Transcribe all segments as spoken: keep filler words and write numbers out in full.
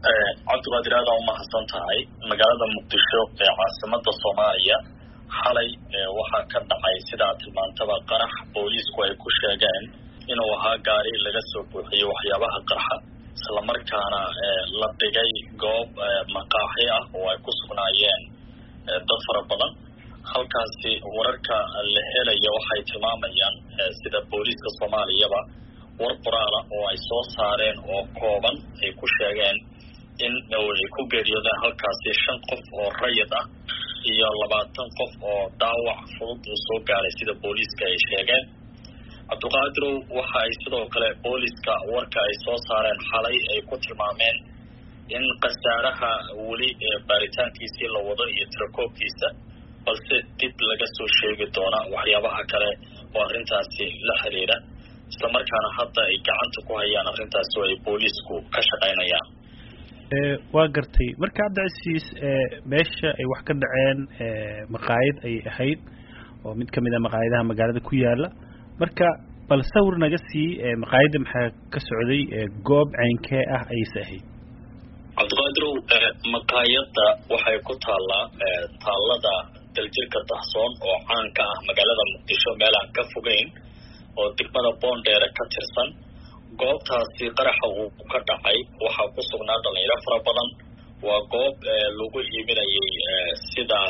cabdiqaadir aad u mahadsan tahay magaalada muqdisho ee caasimada Soomaaliya xalay waxaa ka dhacay sida tilmaantaba qarax booliisku ay ku sheegeen inuu ahaa gaari laga soo buuxiyay waxyaabaha qarxa isla markaana la dhigay goob maqaaxi ah oo ay ku sugnaayeen dad fara badan halkaasi wararka la helayo waxay tilmaamayaan sida booliiska Soomaaliyaba war qoraal oo ay soo saareen oo kooban ay ku sheegeen in ay ku geeriyoodeen halkaasi shan qof oo rayid ah iyo labaatan qof oo dhaawac fudud oo soo gaaray sida booliiska ay sheegeen Cabdiqaadir waxa ay sidoo kale booliiska warka ay soo saareen xalay ay ku tilmaameen in qasaaraha wali baaritaankiisa la wado iyo tirakoobkiisa balse dib laga soo sheegi doona waxyaabaha kale oo arintaasi la xiriira isla markaana hadda ay gacanta ku hayaan arintaas oo ay booliisku ka shaqeynayaan ee waa gartay marka Cabdicasiis ee meesha ay wax ka dhaceen ee maqaayad ay ahayd oo mid kamid ah maqaayadaha magaalada ku yaala marka bal sawir naga sii ee maqaayada maxaa ka socday ee goob ceynkee ah ay sahay Cabdiqaadir maqaayada waxay ku taalaa taalada daljirka Dahsoon oo caan ka ah magaalada Muqdisho meel aan ka fogeyn oo degmada Boondheere ka tirsan goobtaasi qaraxa uu ka dhacay waxa ku sugnaa dhalinyaro fara badan waa goob lagu iibinayay sida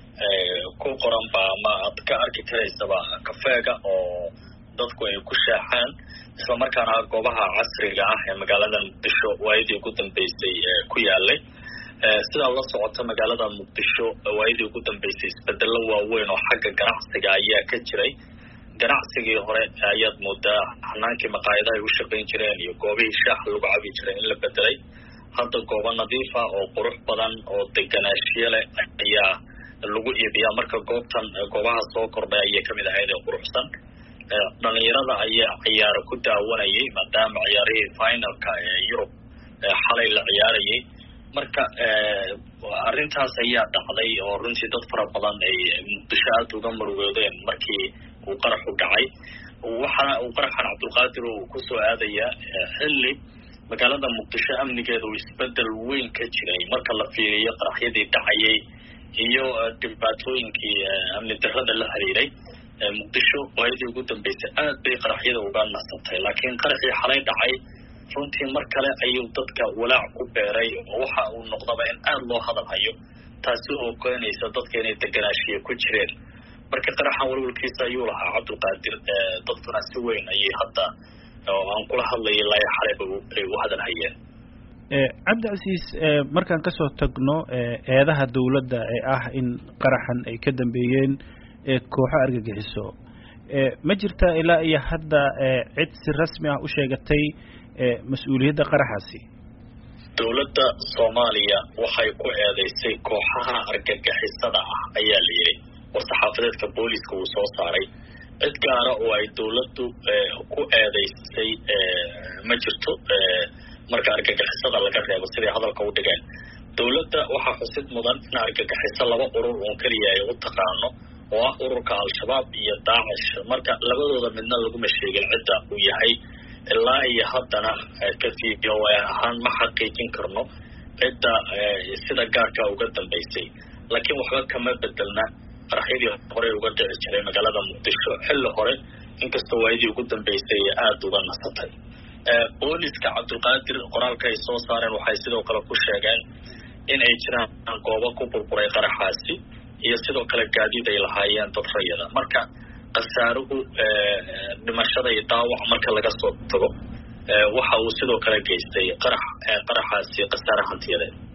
ku qoran ba ma ad ka arki karaysaba kafeega oo dadku ay ku shaaxaan isla markaana goobaha casriga ah ee magaalada Muqdisho waayadii ugu dambeysay ku yaalay sida la socota magaalada Muqdisho waayadii ugu dambeysay isbedelo waaweyn oo xagga ganacsiga ayaa ka jiray ganacsigii hore ayaad moodaa hanaankii maqaayadaha ay u shaqeyn jireen iyo goobihii shaax lagu cabi jiray in la bedelay hadda goobo nadiif ah oo qurux badan oo deganaanshiyo leh ayaa lagu iibiyaa marka goobtan goobaha soo kordhay ayay kamid ahayd ee quruxsan dhalinyarada ayaa ciyaar ku daawanayay maadaama ciyaarihii finalka ee Europe xalay la ciyaarayay marka arintaas ayaa dhacday oo runtii dad fara badan ay Muqdisho aad uga murugoodeen markii uu qaraxu dhacay waxa uu qaraxan Cabdiqaadir uu ku soo aadaya xilli magaalada Muqdisho amnigeedu isbedel weyn ka jiray marka la fiiriyo qaraxyadii dhacayay iyo dhibaatooyinkii amni darrada la xiriiray Muqdisho waayadii ugu dambeysay aad bay qaraxyada uga nasatay laakiin qaraxii xalay dhacay runtii mar kale ayuu dadka walaac ku beeray waxa uu noqdaba in aad loo hadal hayo taasi oo keenaysa dadka inay deganaashiyo ku jireen marka qaraxan walwalkiisa ayuu lahaa Cabdiqaadir dadkuna si weyn ayay hadda oo aan kula hadlayay ilaa xalay ay u hadal hayeen ee Cabdicasiis markaan ka soo tagno eedaha dawladda ee ah in qaraxan ay ka dambeeyeen ee kooxo argagixiso ee ma jirta ilaa iyo hadda cid si rasmi ah u sheegatay ee mas'uuliyadda qaraxaasi dawladda Soomaaliya waxay ku eedeysay kooxaha argagixisada ah ayaa la yiri warsaxaafadeedka booliiska uu soo saaray cid gaar ah oo ay dawladdu ku eedeysay ma jirto marka argagixisada laga reebo sidii hadalka u dhigeen dawladda waxa xusid mudan in argagixisada laba urur oo kaliya ay u taqaano oo ah ururka Al-Shabaab iyo Daesh marka labadooda midna lagu ma sheegin cidda uu yahay ilaa iyo haddana kafiiyo ahaan ma xaqiijin karno cidda sida gaarka uga dambeysay laakiin waxba kama bedelna qaraxyadii hore uga dhici jiray magaalada Muqdisho xilli hore inkastoo waayadii ugu dambeysay aad uga nasatay booliiska Cabdiqaadir qoraalka ay soo saareen waxay sidoo kale ku sheegeen in ay jiraan goobo ku burburay qaraxaasi iyo sidoo kale gaadiid ay lahaayeen dad rayida marka qasaaruhu dhimashada iyo dhaawac marka laga soo tago waxa uu sidoo kale geystay qarax qaraxaasi qasaar hantiyadeed